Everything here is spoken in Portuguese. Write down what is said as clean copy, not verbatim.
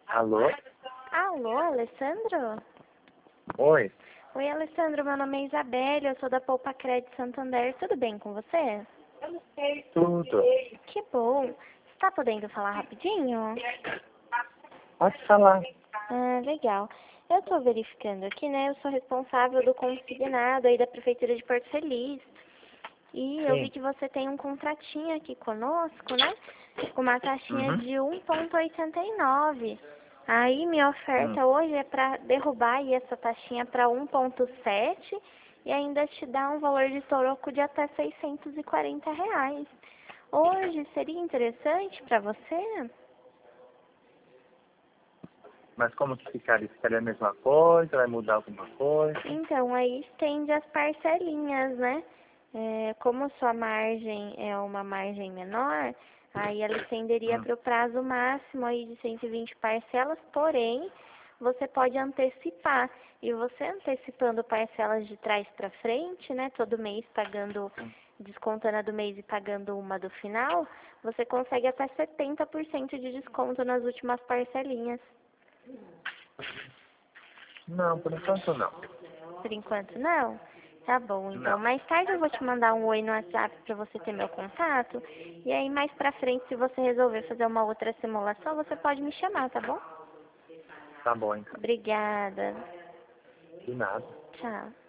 Alô? Alô, Alessandro? Oi, Oi, Alessandro, meu nome é Isabelle, eu sou da Poupa Crédito Santander, tudo bem com você? tudo. Que bom. Você está podendo falar rapidinho? Pode falar. Ah, legal. Eu estou verificando aqui, né, eu sou responsável do consignado aí da Prefeitura de Porto Feliz. E eu vi Sim. que você tem um contratinho aqui conosco, né? Com uma taxinha Uhum. de 1,89. Aí minha Hum. oferta hoje é para derrubar aí essa taxinha para 1,7 e ainda te dar um valor de troco de até R$ 640. Hoje seria interessante para você? Mas como que ficaria? Ficaria a mesma coisa? Vai mudar alguma coisa? Então, aí estende as parcelinhas, né? Como sua margem é uma margem menor, aí ela estenderia Hum. para o prazo máximo aí de 120 parcelas, porém, você pode antecipar. E você antecipando parcelas de trás para frente, né? Todo mês pagando, Hum. descontando descontando a do mês e pagando uma do final, você consegue até 70% de desconto nas últimas parcelinhas. Não, por enquanto não. Por enquanto, não? Tá bom, então Não. mais tarde eu vou te mandar um oi no WhatsApp para você ter meu contato. E aí mais pra frente, se você resolver fazer uma outra simulação, você pode me chamar, tá bom? Tá bom, então. Obrigada. De nada. Tchau.